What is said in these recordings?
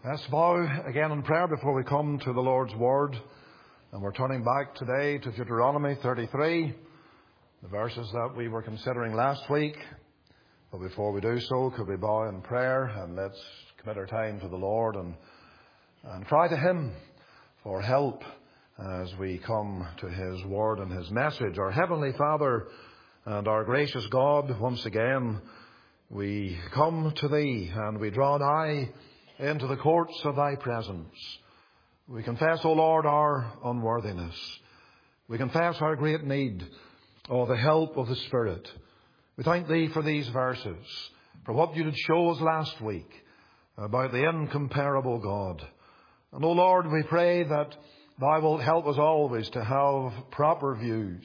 Let's bow again in prayer before we come to the Lord's Word. And we're turning back today to Deuteronomy 33, the verses that we were considering last week. But before we do so, could we bow in prayer and let's commit our time to the Lord and cry to Him for help as we come to His Word and His message. Our Heavenly Father and our gracious God, once again, we come to Thee and we draw nigh into the courts of Thy presence. We confess, O Lord, our unworthiness. We confess our great need of the help of the Spirit. We thank Thee for these verses, for what You did show us last week about the incomparable God. And, O Lord, we pray that Thou wilt help us always to have proper views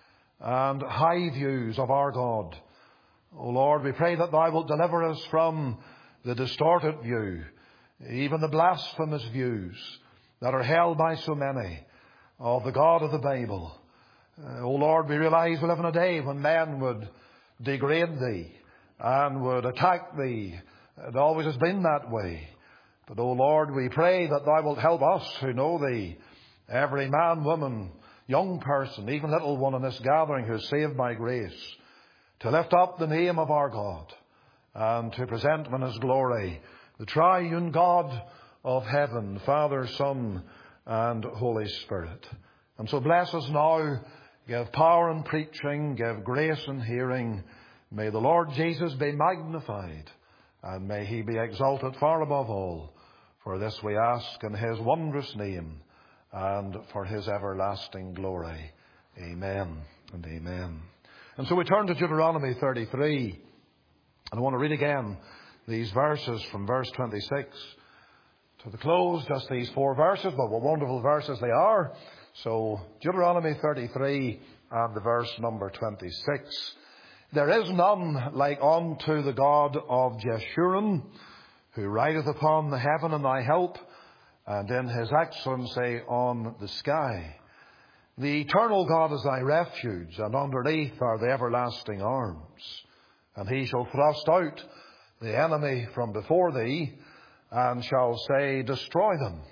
and high views of our God. O Lord, we pray that Thou wilt deliver us from the distorted view, even the blasphemous views that are held by so many of the God of the Bible. O Lord, we realize we live in a day when men would degrade Thee and would attack Thee. It always has been that way. But, O Lord, we pray that Thou wilt help us who know Thee, every man, woman, young person, even little one in this gathering who is saved by grace, to lift up the name of our God and to present Him in His glory, the triune God of heaven, Father, Son, and Holy Spirit. And so bless us now. Give power in preaching. Give grace in hearing. May the Lord Jesus be magnified, and may He be exalted far above all. For this we ask in His wondrous name, and for His everlasting glory. Amen and amen. And so we turn to Deuteronomy 33. And I want to read again these verses from verse 26 to the close. Just these 4 verses, but what wonderful verses they are. So Deuteronomy 33 and the verse number 26. There is none like unto the God of Jeshurun, who rideth upon the heaven in thy help, and in His excellency on the sky. The eternal God is thy refuge, and underneath are the everlasting arms. And He shall thrust out the enemy from before thee, and shall say, Destroy them.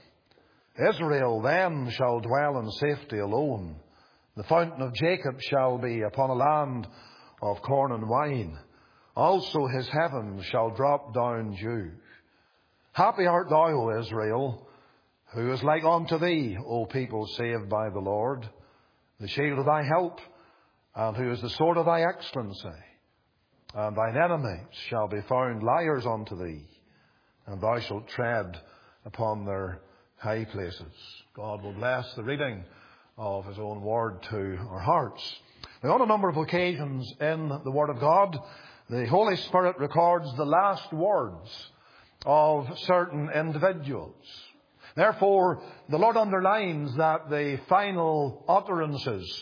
Israel then shall dwell in safety alone. The fountain of Jacob shall be upon a land of corn and wine. Also His heavens shall drop down dew. Happy art thou, O Israel, who is like unto thee, O people saved by the Lord, the shield of thy help, and who is the sword of thy excellency. And thine enemies shall be found liars unto thee, and thou shalt tread upon their high places. God will bless the reading of His own word to our hearts. Now, on a number of occasions in the Word of God, the Holy Spirit records the last words of certain individuals. Therefore, the Lord underlines that the final utterances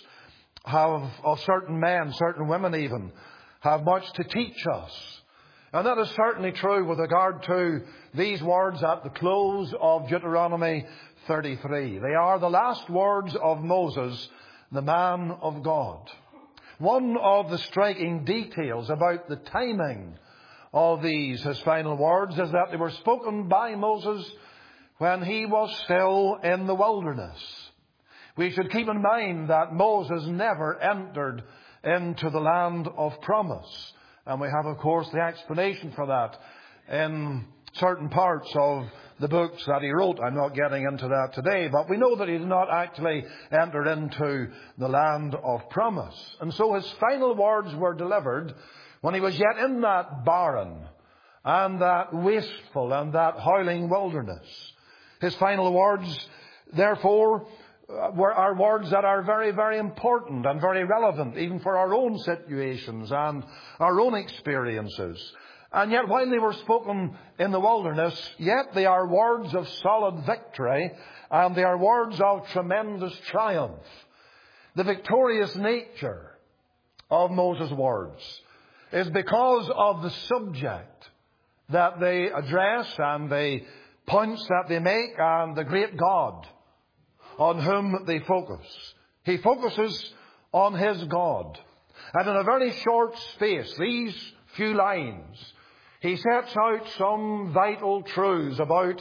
of certain men, certain women even, have much to teach us. And that is certainly true with regard to these words at the close of Deuteronomy 33. They are the last words of Moses, the man of God. One of the striking details about the timing of these, his final words, is that they were spoken by Moses when he was still in the wilderness. We should keep in mind that Moses never entered into the land of promise. And we have, of course, the explanation for that in certain parts of the books that he wrote. I'm not getting into that today, but we know that he did not actually enter into the land of promise. And so his final words were delivered when he was yet in that barren and that wasteful and that howling wilderness. His final words, therefore, are words that are very, very important and very relevant even for our own situations and our own experiences. And yet, while they were spoken in the wilderness, yet they are words of solid victory and they are words of tremendous triumph. The victorious nature of Moses' words is because of the subject that they address and the points that they make and the great God on whom they focus. He focuses on his God. And in a very short space, these few lines, he sets out some vital truths about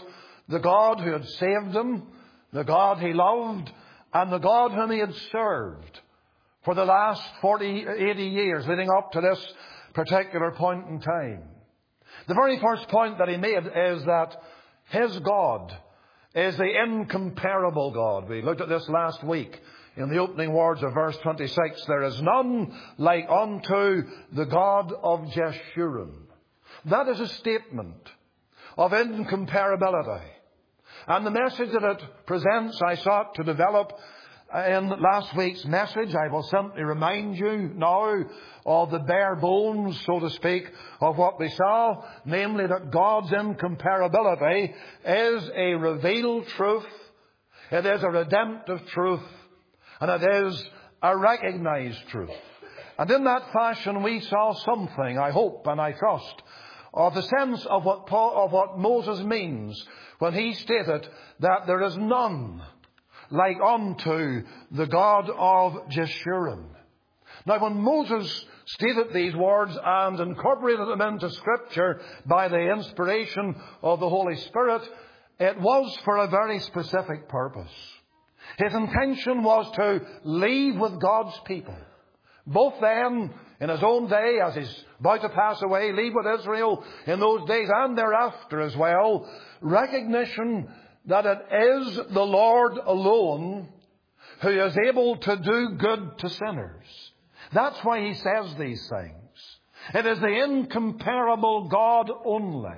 the God who had saved him, the God he loved, and the God whom he had served for the last 80 years leading up to this particular point in time. The very first point that he made is that his God is the incomparable God. We looked at this last week in the opening words of verse 26. There is none like unto the God of Jeshurun. That is a statement of incomparability. And the message that it presents, I sought to develop in last week's message. I will simply remind you now of the bare bones, so to speak, of what we saw, namely that God's incomparability is a revealed truth, it is a redemptive truth, and it is a recognized truth. And in that fashion we saw something, I hope and I trust, of the sense of what Moses means when he stated that there is none like unto the God of Jeshurun. Now, when Moses stated these words and incorporated them into Scripture by the inspiration of the Holy Spirit, it was for a very specific purpose. His intention was to leave with God's people, both then, in his own day, as he's about to pass away, leave with Israel in those days and thereafter as well, recognition that it is the Lord alone who is able to do good to sinners. That's why he says these things. It is the incomparable God only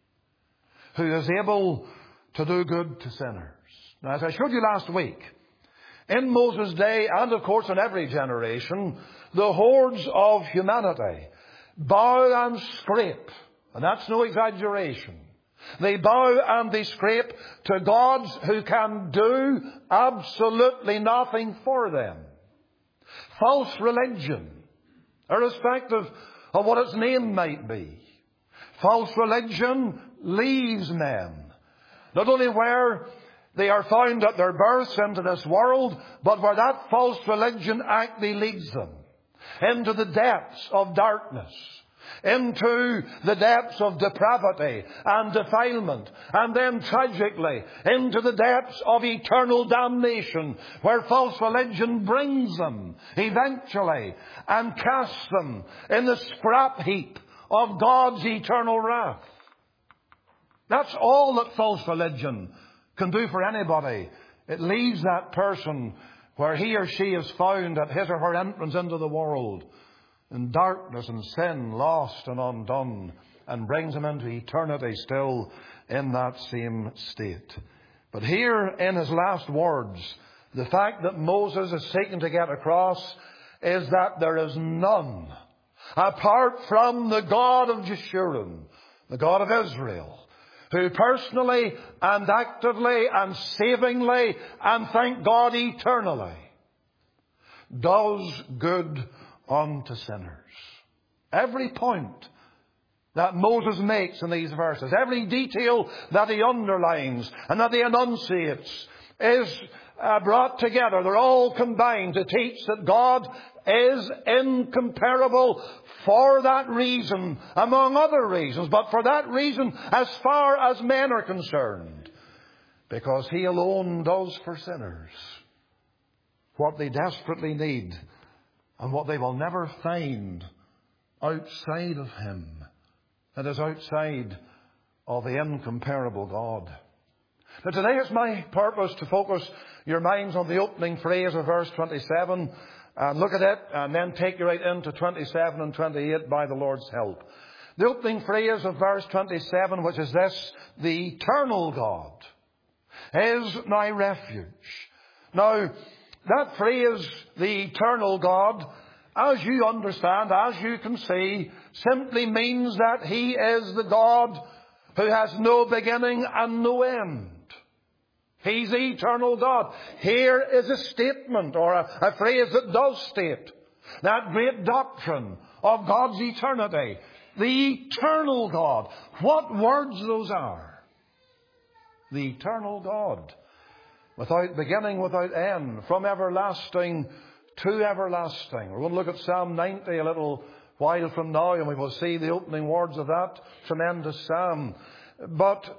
who is able to do good to sinners. Now, as I showed you last week, in Moses' day, and of course in every generation, the hordes of humanity bow and scrape, and that's no exaggeration. They bow and they scrape to gods who can do absolutely nothing for them. False religion, irrespective of what its name might be. False religion leaves men, not only where they are found at their births into this world, but where that false religion actually leads them into the depths of darkness, into the depths of depravity and defilement, and then tragically into the depths of eternal damnation, where false religion brings them eventually and casts them in the scrap heap of God's eternal wrath. That's all that false religion can do for anybody. It leaves that person where he or she is found at his or her entrance into the world in darkness and sin, lost and undone, and brings him into eternity still in that same state. But here in his last words, the fact that Moses is seeking to get across is that there is none apart from the God of Jeshurun, the God of Israel, who personally and actively and savingly and, thank God, eternally does good unto sinners. Every point that Moses makes in these verses, every detail that he underlines and that he enunciates is brought together. They're all combined to teach that God is incomparable for that reason, among other reasons, but for that reason as far as men are concerned, because he alone does for sinners what they desperately need and what they will never find outside of him. It is outside of the incomparable God. Now today it's my purpose to focus your minds on the opening phrase of verse 27 and look at it and then take you right into 27 and 28 by the Lord's help. The opening phrase of verse 27, which is this: the eternal God is my refuge. Now, that phrase, the eternal God, as you understand, as you can see, simply means that he is the God who has no beginning and no end. He's the eternal God. Here is a statement, or a phrase that does state that great doctrine of God's eternity. The eternal God. What words those are. The eternal God. Without beginning, without end. From everlasting to everlasting. We're going to look at Psalm 90 a little while from now, and we will see the opening words of that tremendous psalm. But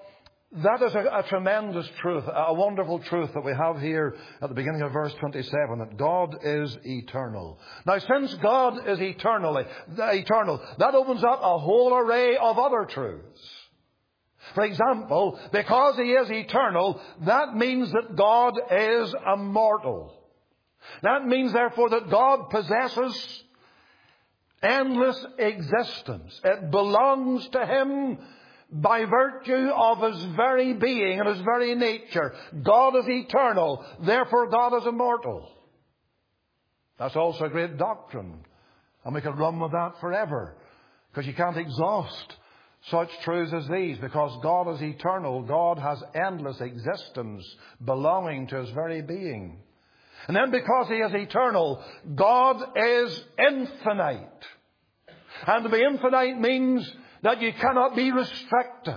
That is a tremendous truth, a wonderful truth that we have here at the beginning of verse 27, that God is eternal. Now, since God is eternal, that opens up a whole array of other truths. For example, because He is eternal, that means that God is immortal. That means, therefore, that God possesses endless existence. It belongs to Him by virtue of His very being and His very nature. God is eternal, therefore God is immortal. That's also a great doctrine. And we could run with that forever, because you can't exhaust such truths as these. Because God is eternal, God has endless existence belonging to His very being. And then because He is eternal, God is infinite. And to be infinite means that you cannot be restricted.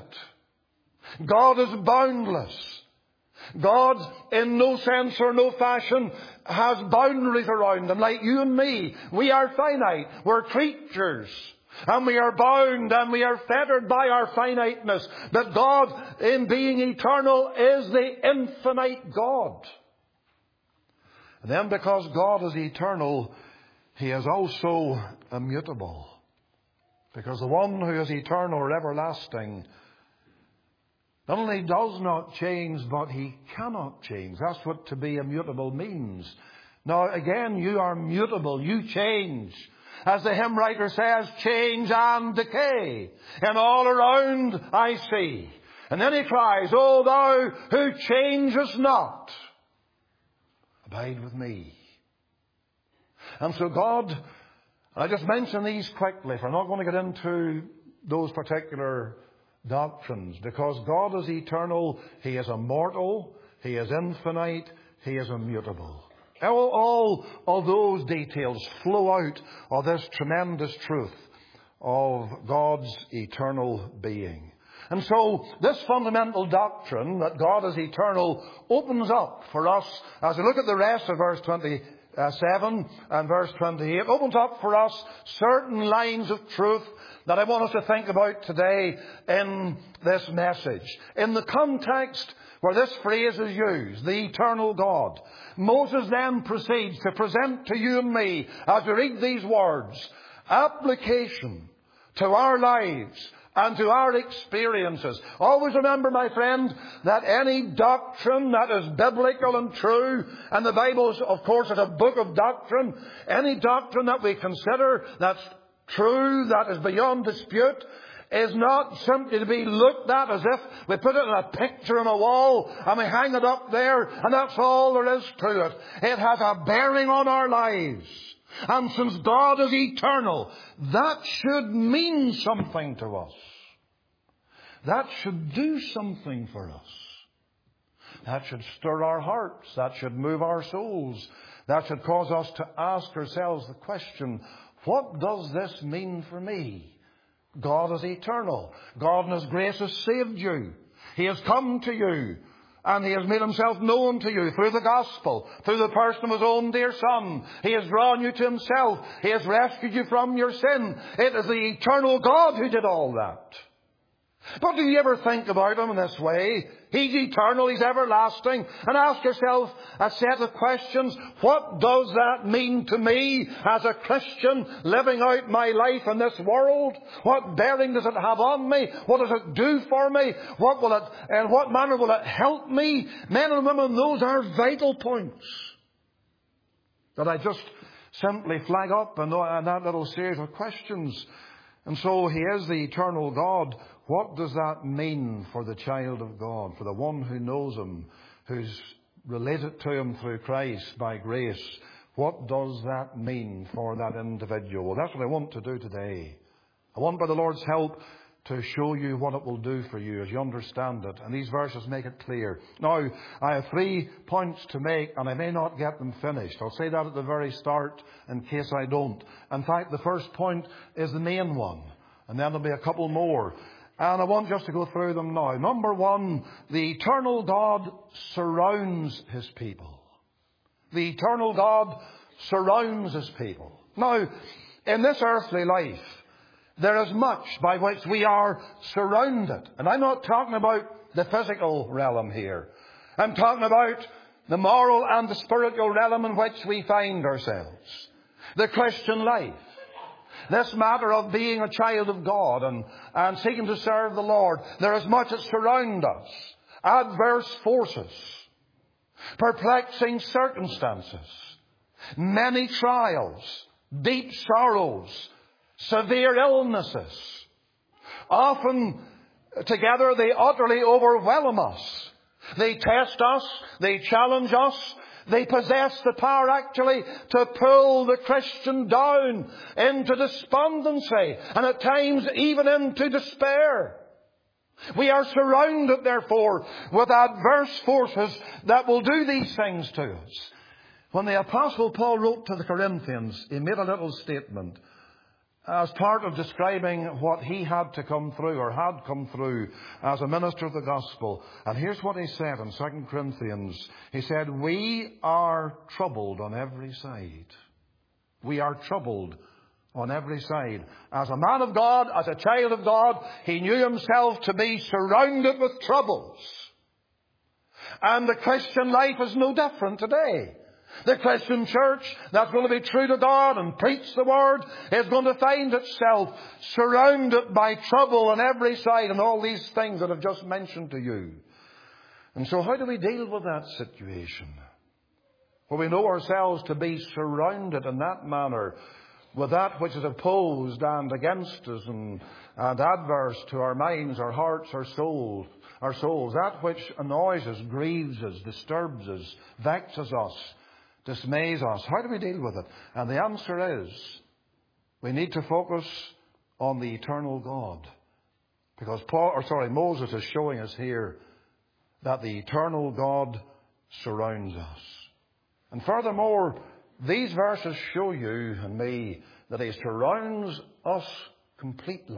God is boundless. God, in no sense or no fashion, has boundaries around Him. Like you and me, we are finite. We're creatures. And we are bound and we are fettered by our finiteness. But God, in being eternal, is the infinite God. And then because God is eternal, He is also immutable. Because the one who is eternal or everlasting not only does not change, but He cannot change. That's what to be immutable means. Now again, you are mutable. You change. As the hymn writer says, change and decay. And all around I see. And then he cries, O Thou who changest not, abide with me. And so God, I just mention these quickly, for I'm not going to get into those particular doctrines. Because God is eternal, He is immortal, He is infinite, He is immutable. All of those details flow out of this tremendous truth of God's eternal being. And so this fundamental doctrine that God is eternal opens up for us, as we look at the rest of verse 27 and verse 28, opens up for us certain lines of truth that I want us to think about today in this message. In the context where this phrase is used, the eternal God, Moses then proceeds to present to you and me, as we read these words, application to our lives and to our experiences. Always remember, my friend, that any doctrine that is biblical and true, and the Bible, of course, is a book of doctrine, any doctrine that we consider that's true, that is beyond dispute, is not simply to be looked at as if we put it in a picture on a wall and we hang it up there and that's all there is to it. It has a bearing on our lives. And since God is eternal, that should mean something to us. That should do something for us. That should stir our hearts. That should move our souls. That should cause us to ask ourselves the question, what does this mean for me? God is eternal. God in His grace has saved you. He has come to you. And He has made Himself known to you through the gospel, through the person of His own dear Son. He has drawn you to Himself. He has rescued you from your sin. It is the eternal God who did all that. But do you ever think about Him in this way? He's eternal, He's everlasting. And ask yourself a set of questions. What does that mean to me as a Christian living out my life in this world? What bearing does it have on me? What does it do for me? In what manner will it help me? Men and women, those are vital points that I just simply flag up in that little series of questions. And so He is the eternal God. What does that mean for the child of God, for the one who knows Him, who's related to Him through Christ by grace? What does that mean for that individual? Well, that's what I want to do today. I want, by the Lord's help, to show you what it will do for you as you understand it. And these verses make it clear. Now, I have 3 points to make, and I may not get them finished. I'll say that at the very start in case I don't. In fact, the first point is the main one. And then there'll be a couple more. And I want just to go through them now. Number 1, the eternal God surrounds His people. The eternal God surrounds His people. Now, in this earthly life, there is much by which we are surrounded. And I'm not talking about the physical realm here. I'm talking about the moral and the spiritual realm in which we find ourselves. The Christian life. This matter of being a child of God and seeking to serve the Lord. There is much that surrounds us. Adverse forces. Perplexing circumstances. Many trials. Deep sorrows. Severe illnesses. Often together they utterly overwhelm us. They test us. They challenge us. They possess the power actually to pull the Christian down into despondency and at times even into despair. We are surrounded, therefore, with adverse forces that will do these things to us. When the Apostle Paul wrote to the Corinthians, he made a little statement as part of describing what he had to come through or had come through as a minister of the gospel. And here's what he said in 2 Corinthians. He said, we are troubled on every side. We are troubled on every side. As a man of God, as a child of God, he knew himself to be surrounded with troubles. And the Christian life is no different today. The Christian church that's going to be true to God and preach the Word is going to find itself surrounded by trouble on every side and all these things that I've just mentioned to you. And so how do we deal with that situation? Well, we know ourselves to be surrounded in that manner with that which is opposed and against us and adverse to our minds, our hearts, our souls. That which annoys us, grieves us, disturbs us, vexes us, dismays us. How do we deal with it? And the answer is, we need to focus on the eternal God. Because Moses is showing us here that the eternal God surrounds us. And furthermore, these verses show you and me that He surrounds us completely.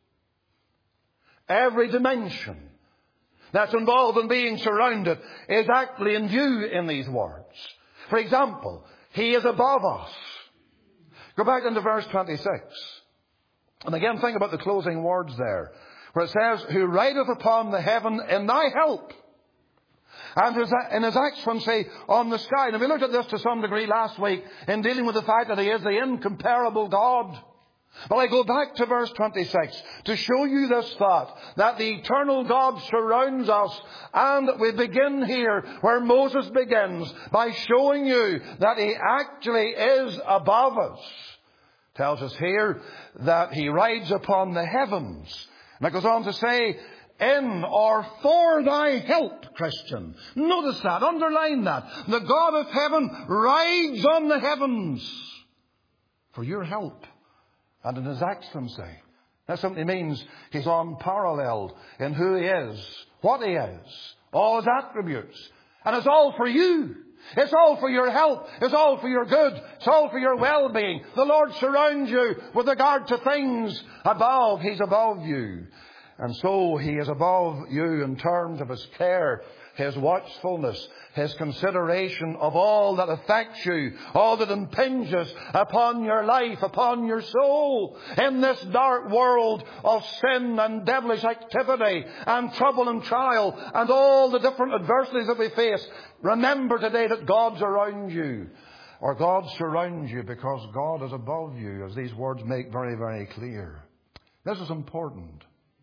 Every dimension that's involved in being surrounded is actually in view in these words. For example, He is above us. Go back into verse 26. And again, think about the closing words there, where it says, who rideth upon the heaven in thy help. And in His excellency on the sky. And we looked at this to some degree last week in dealing with the fact that He is the incomparable God. Well, I go back to verse 26 to show you this thought, that the eternal God surrounds us. And we begin here where Moses begins by showing you that He actually is above us. Tells us here that He rides upon the heavens. And it goes on to say, in or for thy help, Christian. Notice that, underline that. The God of heaven rides on the heavens for your help. And in His excellency. That simply means He's unparalleled in who He is, what He is, all His attributes. And it's all for you. It's all for your help. It's all for your good. It's all for your well-being. The Lord surrounds you with regard to things above. He's above you. And so He is above you in terms of His care, His watchfulness, His consideration of all that affects you, all that impinges upon your life, upon your soul, in this dark world of sin and devilish activity and trouble and trial and all the different adversities that we face. Remember today that God's around you, or God surrounds you, because God is above you, as these words make very, very clear. This is important.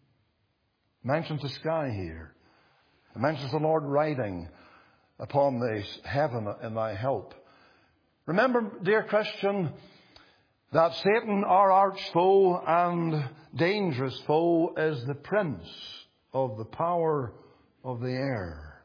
It mentions the sky here. It mentions the Lord riding upon this heaven in thy help. Remember, dear Christian, that Satan, our arch foe and dangerous foe, is the prince of the power of the air.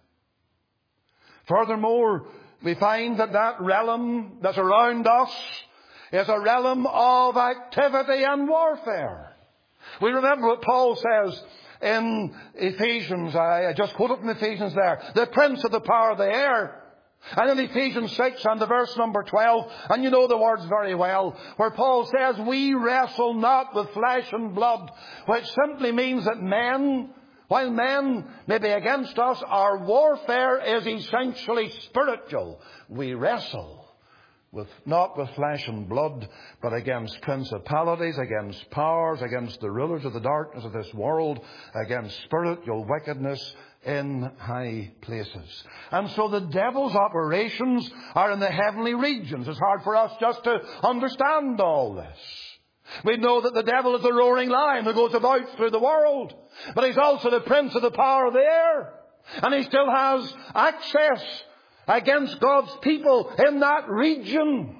Furthermore, we find that realm that's around us is a realm of activity and warfare. We remember what Paul says in Ephesians. I just quoted from Ephesians there. The prince of the power of the air. And in Ephesians 6 and the verse number 12, and you know the words very well, where Paul says, we wrestle not with flesh and blood, which simply means that while men may be against us, our warfare is essentially spiritual. We wrestle not with flesh and blood, but against principalities, against powers, against the rulers of the darkness of this world, against spiritual wickedness in high places. And so the devil's operations are in the heavenly regions. It's hard for us just to understand all this. We know that the devil is the roaring lion who goes about through the world. But he's also the prince of the power of the air. And he still has access against God's people in that region.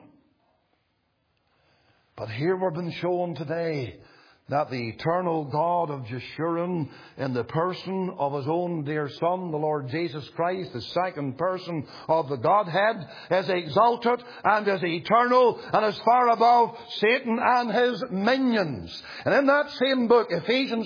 But here we've been shown today that the eternal God of Jeshurun, in the person of His own dear Son, the Lord Jesus Christ, the second person of the Godhead, is exalted and is eternal and is far above Satan and his minions. And in that same book, Ephesians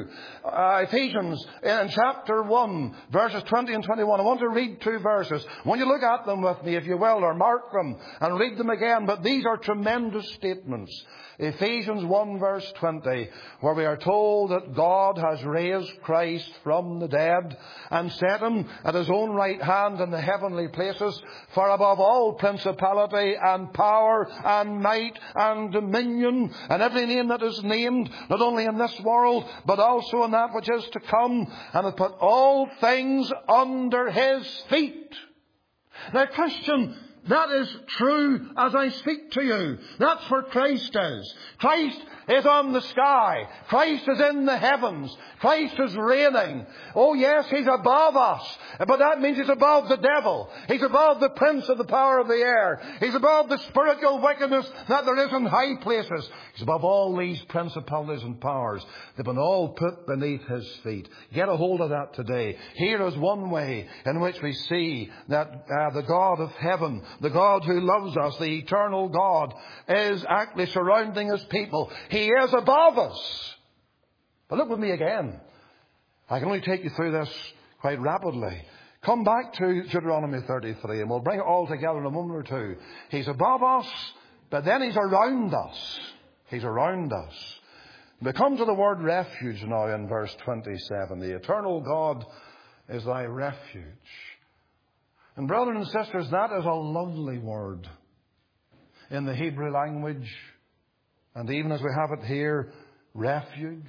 in chapter 1, verses 20 and 21, I want to read 2 verses. I want you to look at them with me, if you will, or mark them and read them again. But these are tremendous statements. Ephesians 1 verse 20, where we are told that God has raised Christ from the dead and set Him at His own right hand in the heavenly places, far above all principality and power and might and dominion and every name that is named, not only in this world but also in that which is to come, and hath put all things under His feet. Now, Christian, that is true as I speak to you. That's where Christ is. Christ is on the sky. Christ is in the heavens. Christ is reigning. Oh yes, He's above us. But that means He's above the devil. He's above the prince of the power of the air. He's above the spiritual wickedness that there is in high places. He's above all these principalities and powers. They've been all put beneath His feet. Get a hold of that today. Here is one way in which we see that the God of heaven, the God who loves us, the eternal God, is actually surrounding His people. He is above us. But look with me again. I can only take you through this quite rapidly. Come back to Deuteronomy 33 and we'll bring it all together in a moment or two. He's above us, but then He's around us. He's around us. We come to the word refuge now in verse 27. The eternal God is thy refuge. And brothers and sisters, that is a lovely word in the Hebrew language. And even as we have it here, refuge.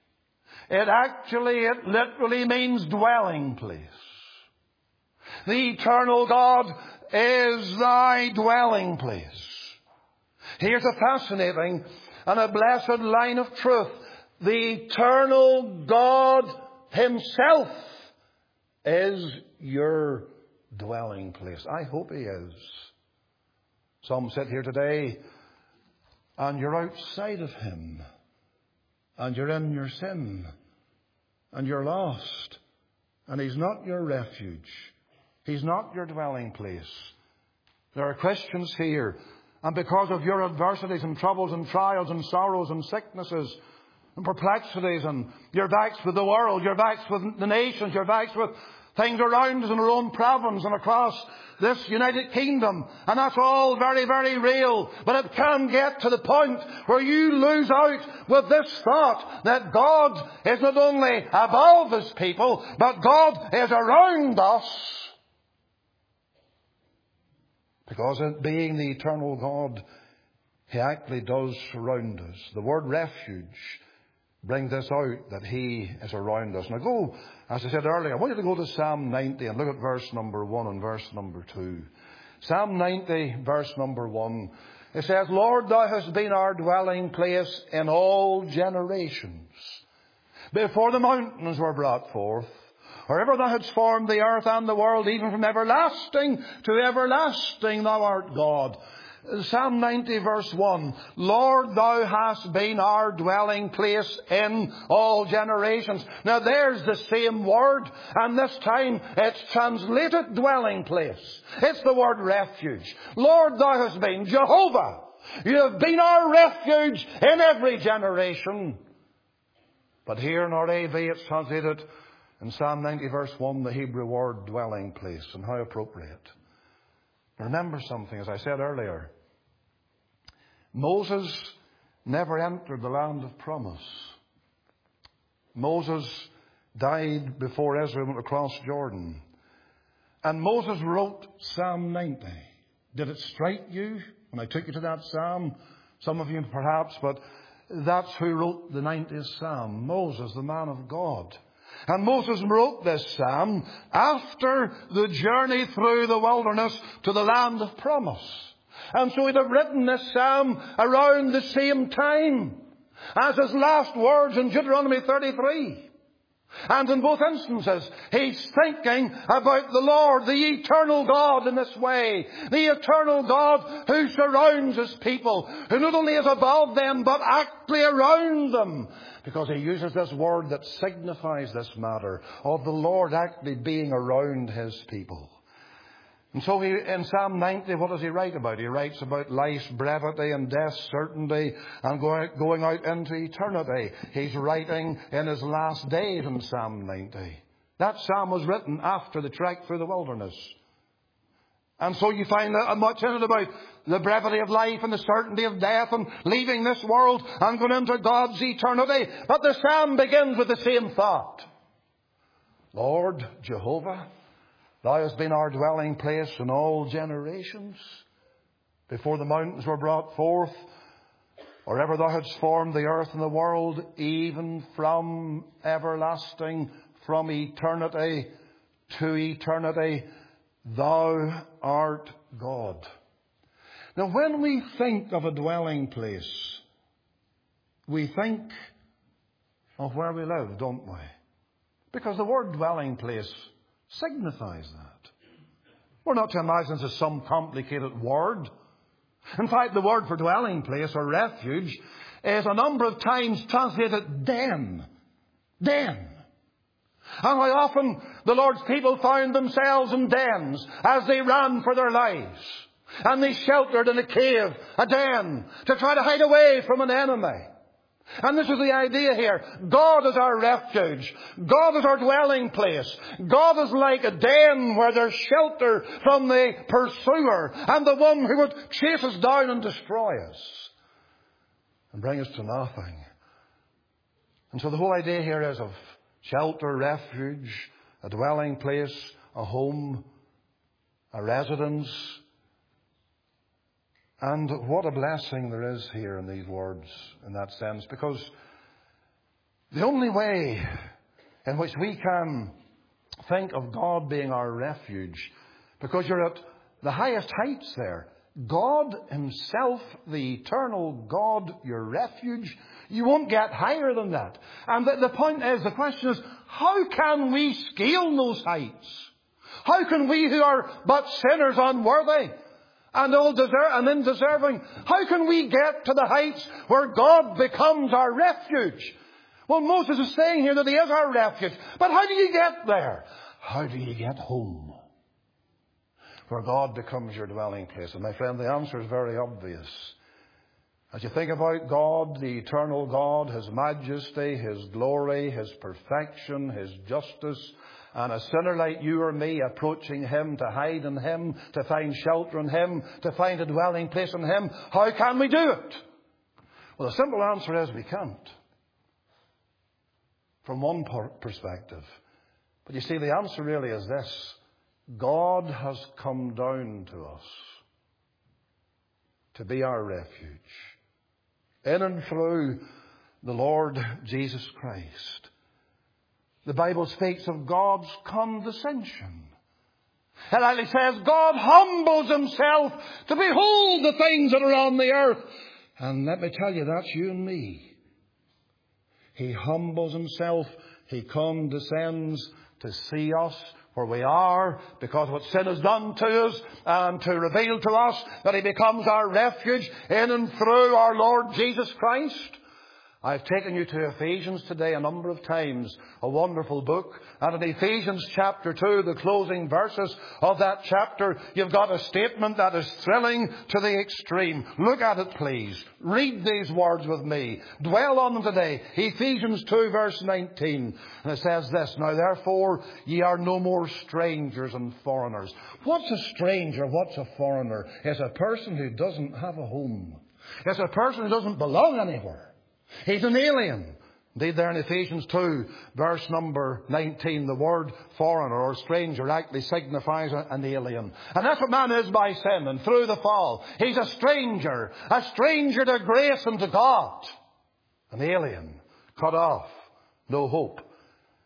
It literally means dwelling place. The eternal God is thy dwelling place. Here's a fascinating and a blessed line of truth. The eternal God Himself is your dwelling place. I hope He is. Some sit here today and you're outside of Him. And you're in your sin. And you're lost. And He's not your refuge. He's not your dwelling place. There are Christians here. And because of your adversities and troubles and trials and sorrows and sicknesses and perplexities, and you're vexed with the world, you're vexed with the nations, you're vexed with things around us in our own province and across this United Kingdom. And that's all very, very real. But it can get to the point where you lose out with this thought that God is not only above His people, but God is around us. Because it being the eternal God, He actually does surround us. The word refuge brings this out, that He is around us. Now go, as I said earlier, I want you to go to Psalm 90 and look at verse number 1 and verse number 2. Psalm 90, verse number 1. It says, Lord, Thou hast been our dwelling place in all generations. Before the mountains were brought forth, or ever Thou hadst formed the earth and the world, even from everlasting to everlasting Thou art God. Psalm 90 verse 1. Lord, Thou hast been our dwelling place in all generations. Now there's the same word, and this time it's translated dwelling place. It's the word refuge. Lord, Thou hast been Jehovah. You have been our refuge in every generation. But here in our AV it's translated in Psalm 90 verse 1, the Hebrew word dwelling place. And how appropriate. Remember something, as I said earlier. Moses never entered the land of promise. Moses died before Israel went across Jordan. And Moses wrote Psalm 90. Did it strike you when I took you to that psalm? Some of you perhaps, but that's who wrote the 90th Psalm. Moses, the man of God. And Moses wrote this psalm after the journey through the wilderness to the land of promise. And so he'd have written this psalm around the same time as his last words in Deuteronomy 33. And in both instances, he's thinking about the Lord, the eternal God in this way. The eternal God who surrounds his people, who not only is above them, but actually around them. Because he uses this word that signifies this matter of the Lord actually being around his people. And so in Psalm 90, what does he write about? He writes about life's brevity and death's certainty and going out into eternity. He's writing in his last days in Psalm 90. That psalm was written after the trek through the wilderness. And so you find much in it about the brevity of life and the certainty of death and leaving this world and going into God's eternity. But the psalm begins with the same thought. Lord Jehovah, Thou hast been our dwelling place in all generations. Before the mountains were brought forth, or ever Thou hadst formed the earth and the world, even from everlasting, from eternity to eternity, Thou art God. Now, when we think of a dwelling place, we think of where we live, don't we? Because the word dwelling place signifies that. We're not to imagine this as some complicated word. In fact, the word for dwelling place or refuge is a number of times translated den. Den. And how often the Lord's people found themselves in dens as they ran for their lives. And they sheltered in a cave, a den, to try to hide away from an enemy. And this is the idea here. God is our refuge. God is our dwelling place. God is like a den where there's shelter from the pursuer and the one who would chase us down and destroy us and bring us to nothing. And so the whole idea here is of shelter, refuge, a dwelling place, a home, a residence. And what a blessing there is here in these words in that sense, because the only way in which we can think of God being our refuge, because you're at the highest heights there, God himself, the eternal God, your refuge, you won't get higher than that. And the point is, the question is, how can we scale those heights? How can we who are but sinners unworthy and undeserving, how can we get to the heights where God becomes our refuge? Well, Moses is saying here that he is our refuge. But how do you get there? How do you get home? Where God becomes your dwelling place. And my friend, the answer is very obvious. As you think about God, the eternal God, His majesty, His glory, His perfection, His justice, and a sinner like you or me approaching Him to hide in Him, to find shelter in Him, to find a dwelling place in Him, how can we do it? Well, the simple answer is we can't. From one perspective. But you see, the answer really is this. God has come down to us to be our refuge. In and through the Lord Jesus Christ. The Bible speaks of God's condescension. It actually says God humbles Himself to behold the things that are on the earth. And let me tell you, that's you and me. He humbles Himself. He condescends to see us where we are because what sin has done to us, and to reveal to us that He becomes our refuge in and through our Lord Jesus Christ. I've taken you to Ephesians today a number of times, a wonderful book. And in Ephesians chapter 2, the closing verses of that chapter, you've got a statement that is thrilling to the extreme. Look at it, please. Read these words with me. Dwell on them today. Ephesians 2, verse 19. And it says this, Now therefore ye are no more strangers and foreigners. What's a stranger? What's a foreigner? It's a person who doesn't have a home. It's a person who doesn't belong anywhere. He's an alien. Indeed, there in Ephesians 2, verse number 19, the word foreigner or stranger actually signifies an alien. And that's what man is by sin and through the fall. He's a stranger to grace and to God. An alien, cut off, no hope.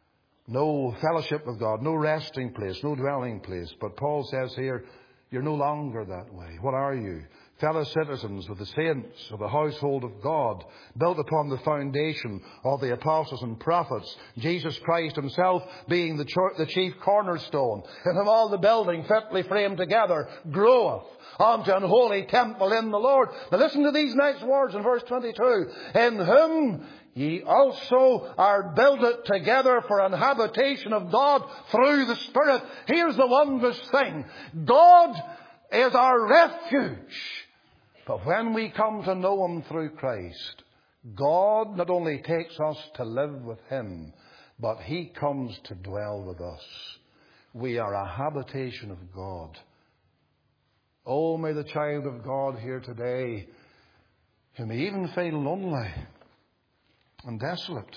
no fellowship with God, no resting place, no dwelling place. But Paul says here, you're no longer that way. What are you? Fellow citizens with the saints of the household of God, built upon the foundation of the apostles and prophets, Jesus Christ himself being the chief cornerstone, in whom all the building fitly framed together groweth unto an holy temple in the Lord. Now listen to these next words in verse 22. In whom ye also are builded together for an habitation of God through the Spirit. Here's the wondrous thing. God is our refuge. But when we come to know him through Christ, God not only takes us to live with him, but he comes to dwell with us. We are a habitation of God. Oh, may the child of God here today, who may even feel lonely and desolate,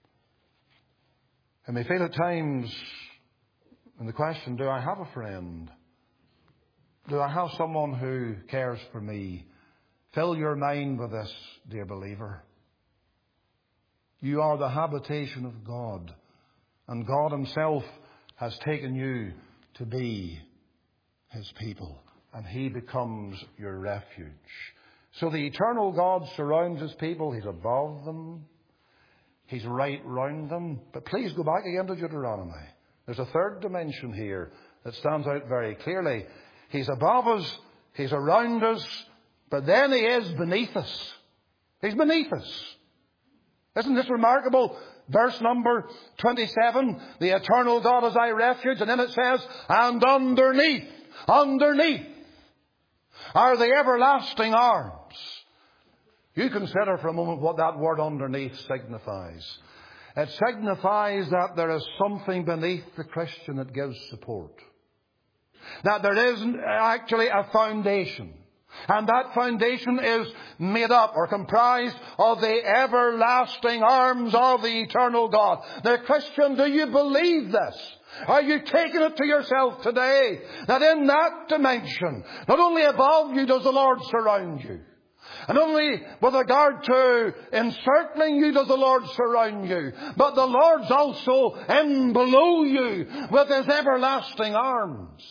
who may feel at times in the question, do I have a friend? Do I have someone who cares for me? Fill your mind with this, dear believer. You are the habitation of God, and God himself has taken you to be his people, and he becomes your refuge. So the eternal God surrounds his people. He's above them. He's right round them. But please go back again to Deuteronomy. There's a third dimension here that stands out very clearly. He's above us. He's around us. But then he is beneath us. He's beneath us. Isn't this remarkable? Verse number 27. The eternal God is thy refuge. And then it says, and underneath are the everlasting arms. You consider for a moment what that word underneath signifies. It signifies that there is something beneath the Christian that gives support. That there is actually a foundation. And that foundation is made up or comprised of the everlasting arms of the eternal God. Now, Christian, do you believe this? Are you taking it to yourself today that in that dimension, not only above you does the Lord surround you, and only with regard to encircling you does the Lord surround you, but the Lord's also in below you with his everlasting arms.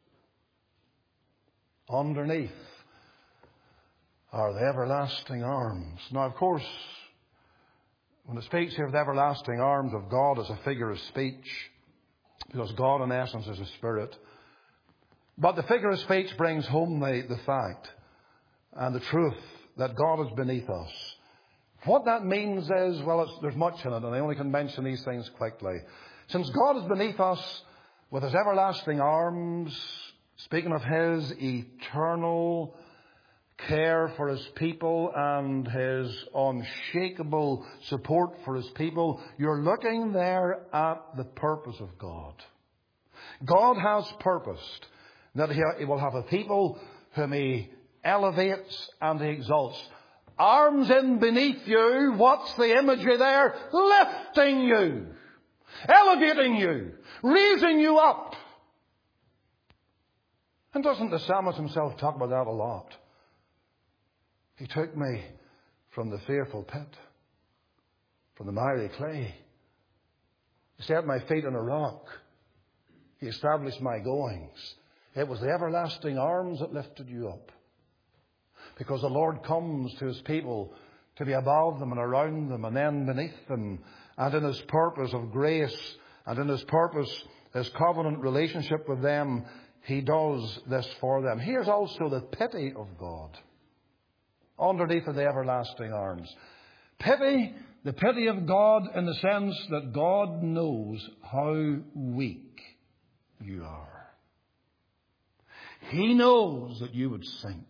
Underneath are the everlasting arms. Now, of course, when it speaks here of the everlasting arms of God as a figure of speech, because God in essence is a spirit, but the figure of speech brings home the fact and the truth that God is beneath us. What that means is, well, there's much in it, and I only can mention these things quickly. Since God is beneath us with his everlasting arms, speaking of his eternal care for his people and his unshakable support for his people, you're looking there at the purpose of God. God has purposed that he will have a people whom he elevates and he exalts. Arms in beneath you, what's the imagery there? Lifting you, elevating you, raising you up. And doesn't the psalmist himself talk about that a lot? He took me from the fearful pit, from the miry clay. He set my feet on a rock. He established my goings. It was the everlasting arms that lifted you up. Because the Lord comes to his people to be above them and around them and then beneath them. And in his purpose of grace and in his purpose, his covenant relationship with them, he does this for them. Here's also the pity of God. Underneath are the everlasting arms. Pity, the pity of God in the sense that God knows how weak you are. He knows that you would sink.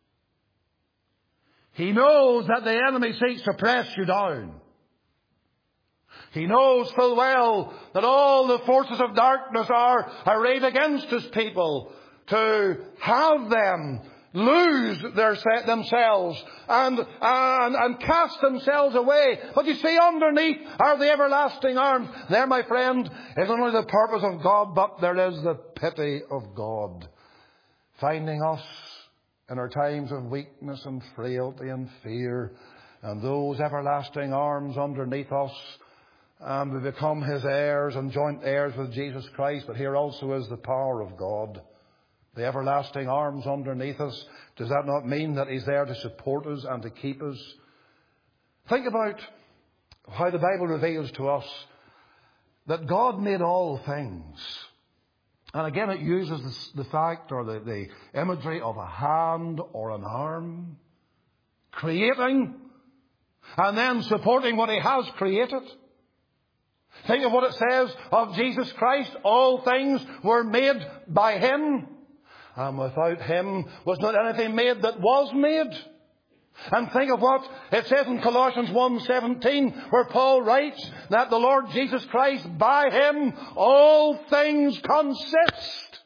He knows that the enemy seeks to press you down. He knows full well that all the forces of darkness are arrayed against his people to have them lose themselves and cast themselves away. But you see, underneath are the everlasting arms. There, my friend, is not only the purpose of God, but there is the pity of God, finding us in our times of weakness and frailty and fear, and those everlasting arms underneath us, and we become His heirs and joint heirs with Jesus Christ. But here also is the power of God. The everlasting arms underneath us. Does that not mean that He's there to support us and to keep us? Think about how the Bible reveals to us that God made all things. And again, it uses the fact or the imagery of a hand or an arm. Creating and then supporting what He has created. Think of what it says of Jesus Christ. All things were made by Him. And without Him was not anything made that was made. And think of what it says in Colossians 1:17, where Paul writes that the Lord Jesus Christ, by Him all things consist.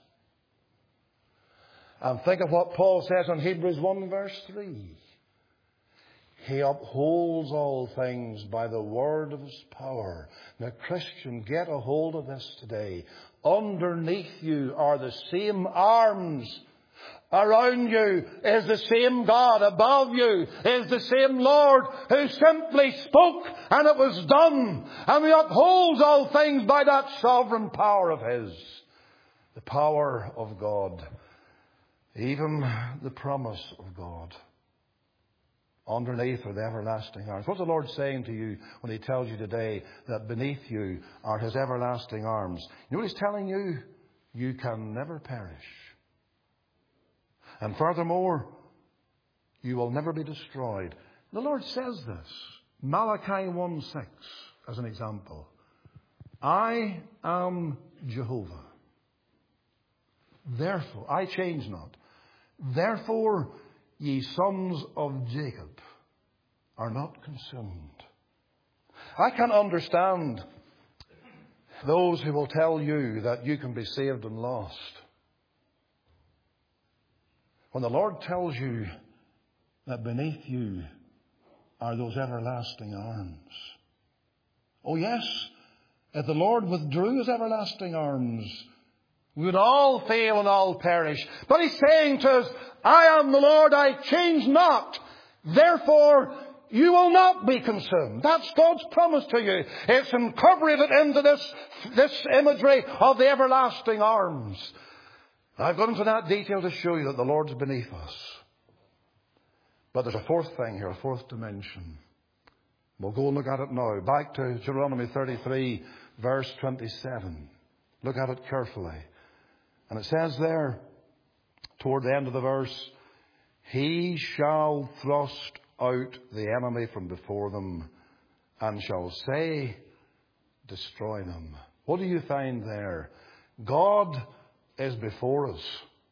And think of what Paul says in Hebrews 1 verse 3. He upholds all things by the word of His power. Now, Christian, get a hold of this today. Underneath you are the same arms. Around you is the same God. Above you is the same Lord who simply spoke and it was done. And He upholds all things by that sovereign power of His. The power of God. Even the promise of God. Underneath are the everlasting arms. What's the Lord saying to you when He tells you today that beneath you are His everlasting arms? You know what He's telling you? You can never perish. And furthermore, you will never be destroyed. The Lord says this. Malachi 1:6 as an example. I am Jehovah. Therefore, I change not. Therefore, ye sons of Jacob are not consumed. I can understand those who will tell you that you can be saved and lost. When the Lord tells you that beneath you are those everlasting arms. Oh yes, if the Lord withdrew His everlasting arms, we would all fail and all perish. But He's saying to us, I am the Lord, I change not. Therefore, you will not be consumed. That's God's promise to you. It's incorporated into this imagery of the everlasting arms. I've gone into that detail to show you that the Lord's beneath us. But there's a fourth thing here, a fourth dimension. We'll go and look at it now. Back to Deuteronomy 33, verse 27. Look at it carefully. And it says there, toward the end of the verse, He shall thrust out the enemy from before them, and shall say, destroy them. What do you find there? God is before us.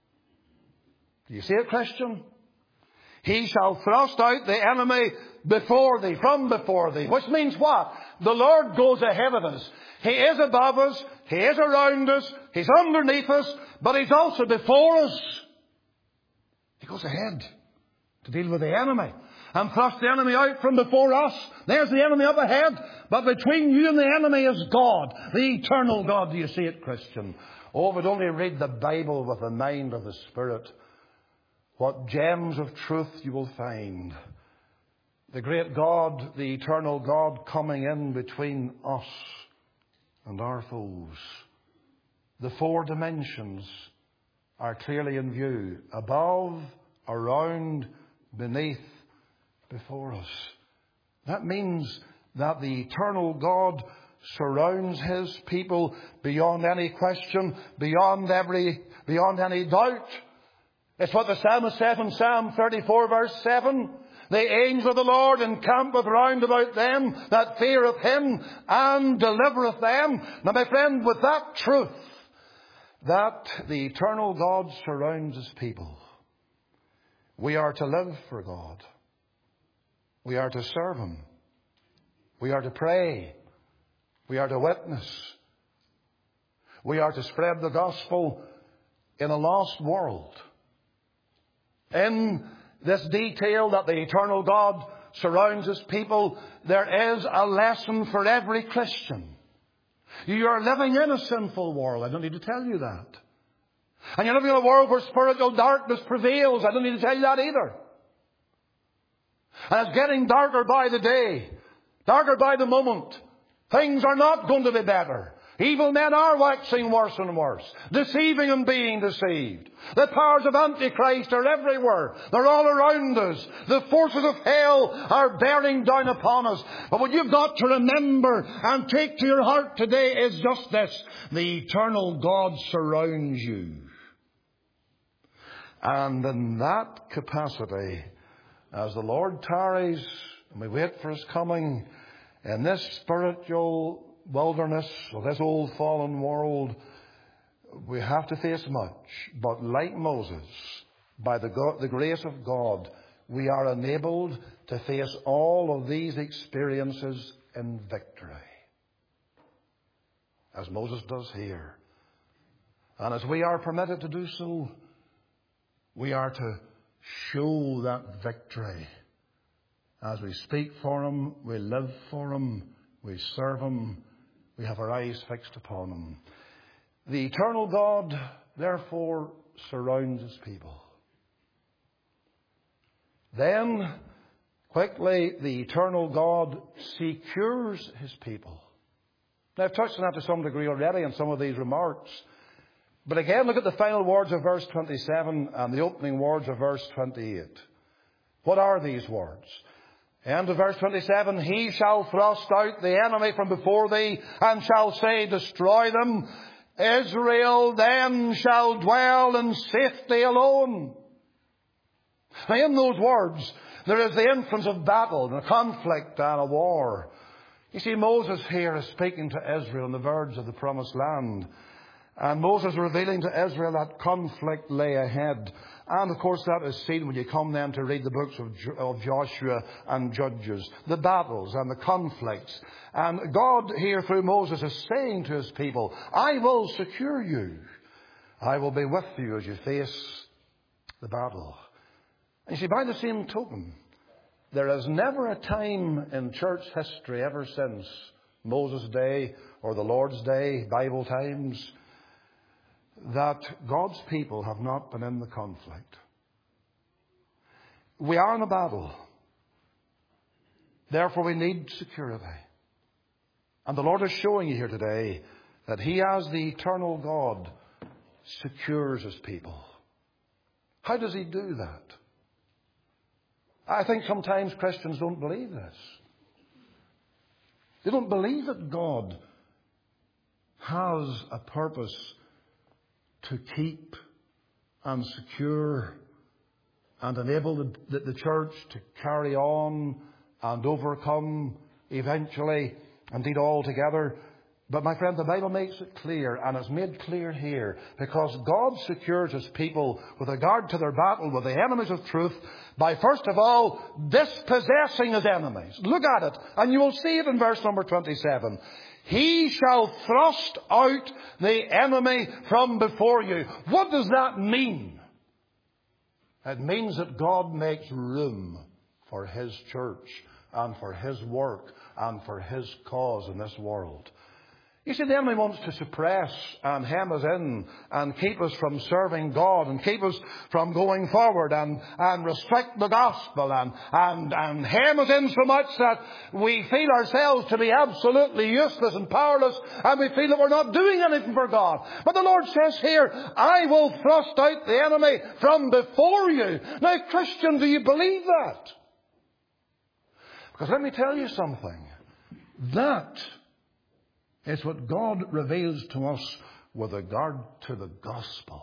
Do you see it, Christian? He shall thrust out the enemy before thee, from before thee. Which means what? The Lord goes ahead of us. He is above us. He is around us. He's underneath us. But He's also before us. He goes ahead to deal with the enemy and thrust the enemy out from before us. There's the enemy up ahead. But between you and the enemy is God, the eternal God. Do you see it, Christian? Oh, if we'd only read the Bible with the mind of the Spirit, what gems of truth you will find. The great God, the eternal God, coming in between us and our foes. The four dimensions are clearly in view. Above, around, beneath, before us. That means that the eternal God surrounds His people beyond any question, beyond any doubt. It's what the psalmist says in Psalm 34 verse 7. The angel of the Lord encampeth round about them that feareth Him and delivereth them. Now, my friend, with that truth, that the eternal God surrounds His people, we are to live for God. We are to serve Him. We are to pray. We are to witness. We are to spread the gospel in a lost world. In this detail that the eternal God surrounds His people, there is a lesson for every Christian. You are living in a sinful world. I don't need to tell you that. And you're living in a world where spiritual darkness prevails. I don't need to tell you that either. And it's getting darker by the day, darker by the moment. Things are not going to be better. Evil men are waxing worse and worse, deceiving and being deceived. The powers of Antichrist are everywhere. They're all around us. The forces of hell are bearing down upon us. But what you've got to remember and take to your heart today is just this. The eternal God surrounds you. And in that capacity, as the Lord tarries and we wait for His coming, in this spiritual wilderness of this old fallen world, we have to face much. But like Moses, by the grace of God, we are enabled to face all of these experiences in victory, as Moses does here. And as we are permitted to do so, we are to show that victory. As we speak for Him, we live for Him, we serve Him, we have our eyes fixed upon Him. The eternal God, therefore, surrounds His people. Then, quickly, the eternal God secures His people. Now, I've touched on that to some degree already in some of these remarks. But again, look at the final words of verse 27 and the opening words of verse 28. What are these words? End of verse 27, He shall thrust out the enemy from before thee, and shall say, destroy them. Israel then shall dwell in safety alone. Now in those words, there is the influence of battle and a conflict and a war. You see, Moses here is speaking to Israel on the verge of the promised land. And Moses revealing to Israel that conflict lay ahead. And of course that is seen when you come then to read the books of Joshua and Judges. The battles and the conflicts. And God here through Moses is saying to His people, I will secure you. I will be with you as you face the battle. And you see, by the same token, there is never a time in church history ever since Moses' day or the Lord's day, Bible times, that God's people have not been in the conflict. We are in a battle. Therefore we need security. And the Lord is showing you here today that He, as the eternal God, secures His people. How does He do that? I think sometimes Christians don't believe this. They don't believe that God has a purpose to keep and secure and enable the church to carry on and overcome eventually, indeed altogether. But my friend, the Bible makes it clear, and it's made clear here, because God secures His people with regard to their battle with the enemies of truth by, first of all, dispossessing His enemies. Look at it, and you will see it in verse number 27. He shall thrust out the enemy from before you. What does that mean? It means that God makes room for His church and for His work and for His cause in this world. You see, the enemy wants to suppress and hem us in and keep us from serving God and keep us from going forward and restrict the gospel and hem us in so much that we feel ourselves to be absolutely useless and powerless, and we feel that we're not doing anything for God. But the Lord says here, I will thrust out the enemy from before you. Now, Christian, do you believe that? Because let me tell you something. That is what God reveals to us with regard to the gospel.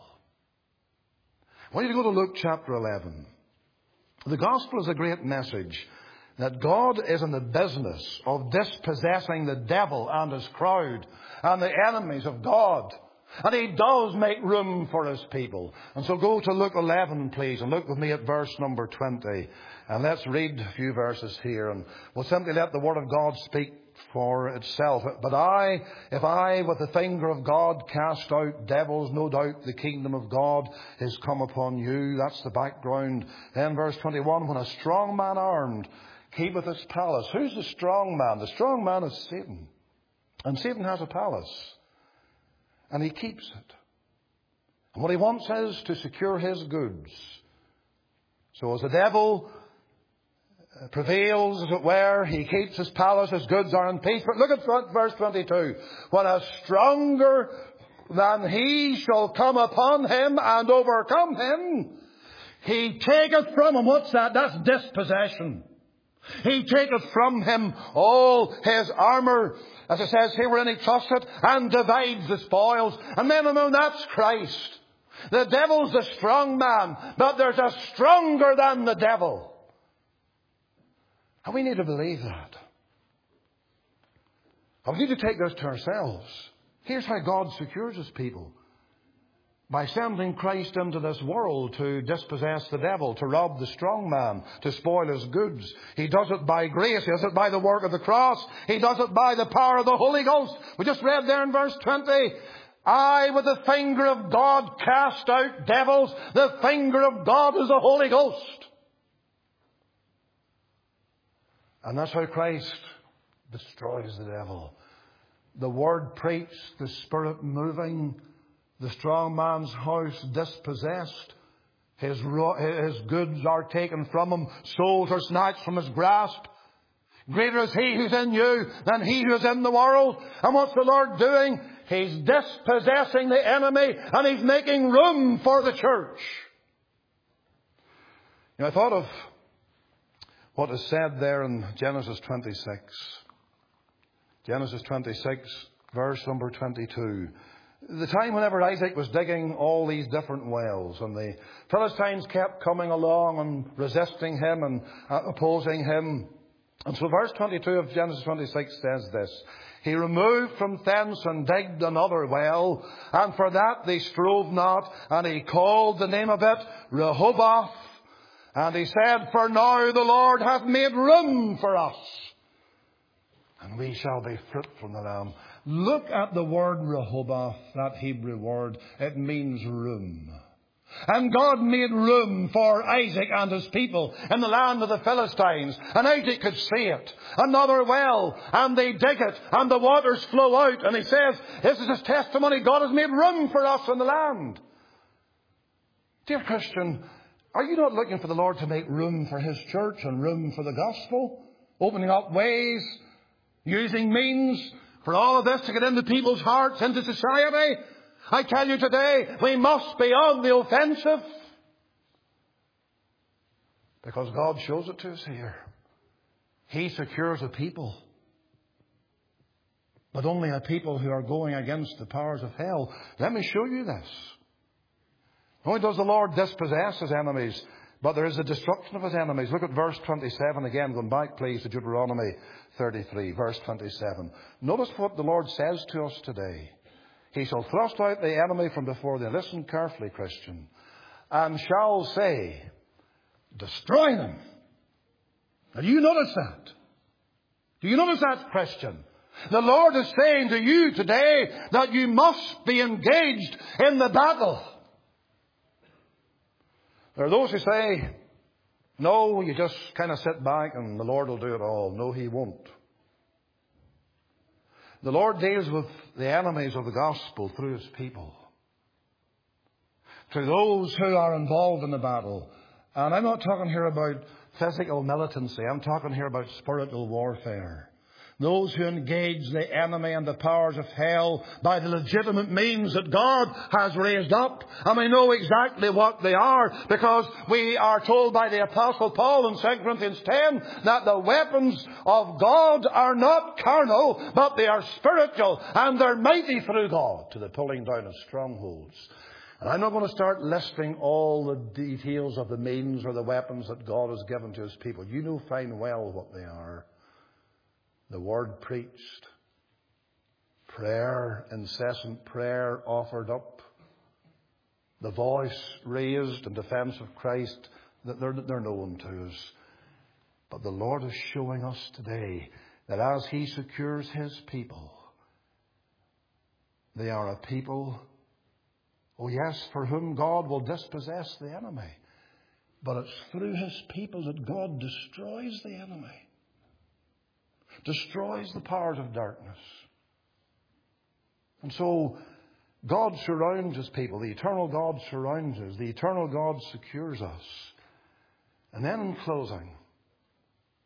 I want you to go to Luke chapter 11. The gospel is a great message that God is in the business of dispossessing the devil and his crowd and the enemies of God. And He does make room for His people. And so go to Luke 11, please, and look with me at verse number 20. And let's read a few verses here, and we'll simply let the Word of God speak for itself. But if I with the finger of God cast out devils, no doubt the kingdom of God is come upon you. That's the background. Then verse 21, when a strong man armed keepeth his palace. Who's the strong man? The strong man is Satan. And Satan has a palace. And he keeps it. And what he wants is to secure his goods. So as the devil prevails, as it were. He keeps his palace, his goods are in peace. But look at verse 22. When a stronger than he shall come upon him and overcome him, he taketh from him. What's that? That's dispossession. He taketh from him all his armour, as it says here, wherein he trusted, and divides the spoils. And men will know that's Christ. The devil's the strong man, but there's a stronger than the devil. And we need to believe that. And we need to take this to ourselves. Here's how God secures his people. By sending Christ into this world to dispossess the devil, to rob the strong man, to spoil his goods. He does it by grace. He does it by the work of the cross. He does it by the power of the Holy Ghost. We just read there in verse 20. I, with the finger of God, cast out devils. The finger of God is the Holy Ghost. And that's how Christ destroys the devil. The word preached, the Spirit moving, the strong man's house dispossessed. His goods are taken from him. Souls are snatched from his grasp. Greater is he who's in you than he who's in the world. And what's the Lord doing? He's dispossessing the enemy and he's making room for the church. I thought of what is said there in Genesis 26. Genesis 26, verse number 22. The time whenever Isaac was digging all these different wells, and the Philistines kept coming along and resisting him and opposing him. And so verse 22 of Genesis 26 says this. He removed from thence and digged another well, and for that they strove not, and he called the name of it Rehoboth. And he said, for now the Lord hath made room for us, and we shall be fruitful in the land. Look at the word Rehoboth, that Hebrew word. It means room. And God made room for Isaac and his people in the land of the Philistines. And Isaac could see it. Another well. And they dig it. And the waters flow out. And he says, this is his testimony. God has made room for us in the land. Dear Christian, are you not looking for the Lord to make room for his church and room for the gospel? Opening up ways, using means for all of this to get into people's hearts, into society? I tell you today, we must be on the offensive. Because God shows it to us here. He secures a people. But only a people who are going against the powers of hell. Let me show you this. Not only does the Lord dispossess his enemies, but there is a destruction of his enemies. Look at verse 27 again. Going back, please, to Deuteronomy 33, verse 27. Notice what the Lord says to us today. He shall thrust out the enemy from before thee. Listen carefully, Christian. And shall say, destroy them. Now, do you notice that? Do you notice that, Christian? The Lord is saying to you today that you must be engaged in the battle. There are those who say, no, you just kind of sit back and the Lord will do it all. No, he won't. The Lord deals with the enemies of the gospel through his people. To those who are involved in the battle. And I'm not talking here about physical militancy. I'm talking here about spiritual warfare. Those who engage the enemy and the powers of hell by the legitimate means that God has raised up. And we know exactly what they are, because we are told by the Apostle Paul in 2 Corinthians 10 that the weapons of God are not carnal, but they are spiritual, and they're mighty through God to the pulling down of strongholds. And I'm not going to start listing all the details of the means or the weapons that God has given to his people. You know fine well what they are. The word preached, prayer, incessant prayer offered up, the voice raised in defense of Christ, that they're known to us. But the Lord is showing us today that as he secures his people, they are a people, oh yes, for whom God will dispossess the enemy. But it's through his people that God destroys the enemy. Destroys the powers of darkness. And so God surrounds his people. The eternal God surrounds us. The eternal God secures us. And then in closing,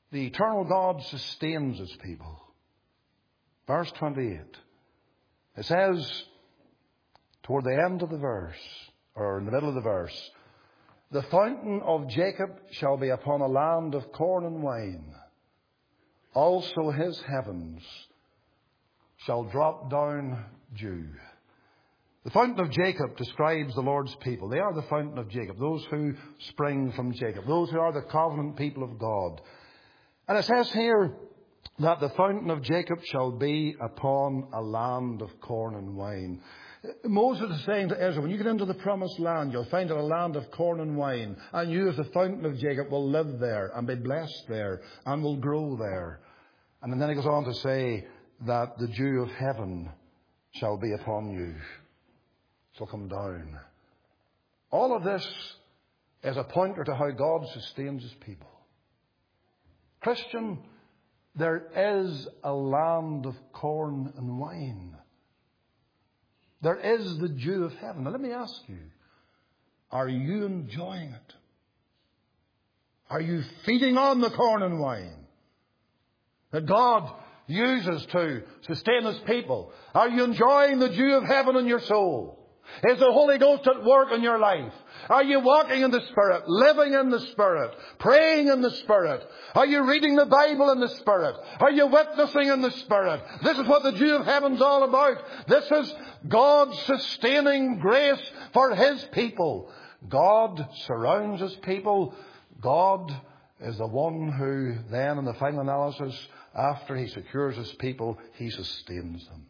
the eternal God sustains His people. Verse 28. It says, toward the end of the verse, or in the middle of the verse, the fountain of Jacob shall be upon a land of corn and wine. Also his heavens shall drop down dew. The fountain of Jacob describes the Lord's people. They are the fountain of Jacob, those who spring from Jacob, those who are the covenant people of God. And it says here that the fountain of Jacob shall be upon a land of corn and wine. Moses is saying to Israel, when you get into the promised land, you'll find it a land of corn and wine. And you, as the fountain of Jacob, will live there and be blessed there and will grow there. And then he goes on to say that the dew of heaven shall be upon you. Shall come down. All of this is a pointer to how God sustains His people. Christian, there is a land of corn and wine. There is the dew of heaven. Now let me ask you, are you enjoying it? Are you feeding on the corn and wine that God uses to sustain His people? Are you enjoying the dew of heaven in your soul? Is the Holy Ghost at work in your life? Are you walking in the Spirit, living in the Spirit, praying in the Spirit? Are you reading the Bible in the Spirit? Are you witnessing in the Spirit? This is what the dew of heaven's all about. This is God's sustaining grace for His people. God surrounds His people. God is the one who then, in the final analysis, after He secures His people, He sustains them.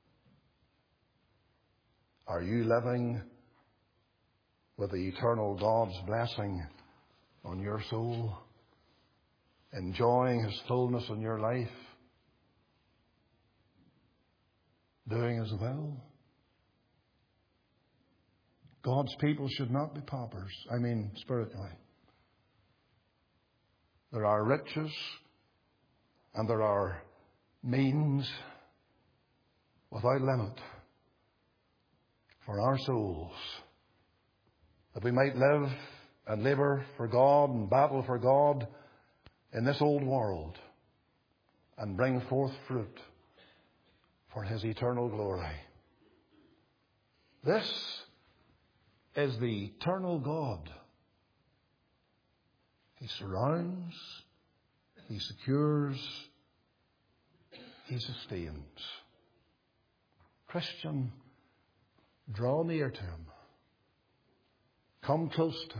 Are you living with the eternal God's blessing on your soul? Enjoying His fullness in your life? Doing His will? God's people should not be paupers. I mean, spiritually. There are riches and there are means without limit for our souls, that we might live and labour for God and battle for God in this old world and bring forth fruit for His eternal glory. This is the eternal God. He surrounds, He secures, He sustains. Christian, draw near to Him. Come close to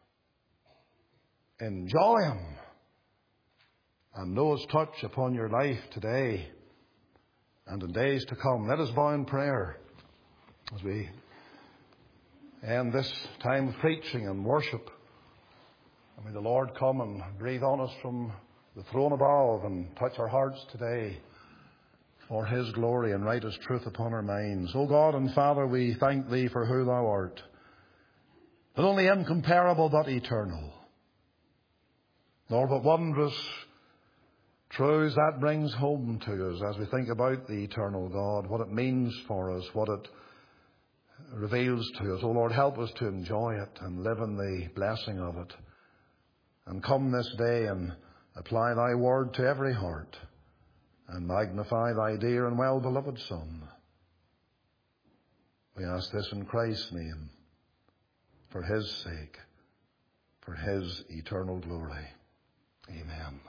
Him. Enjoy Him. And know His touch upon your life today and in days to come. Let us bow in prayer as we end this time of preaching and worship. And may the Lord come and breathe on us from the throne above and touch our hearts today for His glory and write His truth upon our minds. O God and Father, we thank Thee for who Thou art, not only incomparable but eternal. Lord, what wondrous truths that brings home to us as we think about the eternal God, what it means for us, what it reveals to us. O Lord, help us to enjoy it and live in the blessing of it. And come this day and apply Thy word to every heart and magnify Thy dear and well-beloved Son. We ask this in Christ's name, for His sake, for His eternal glory. Amen.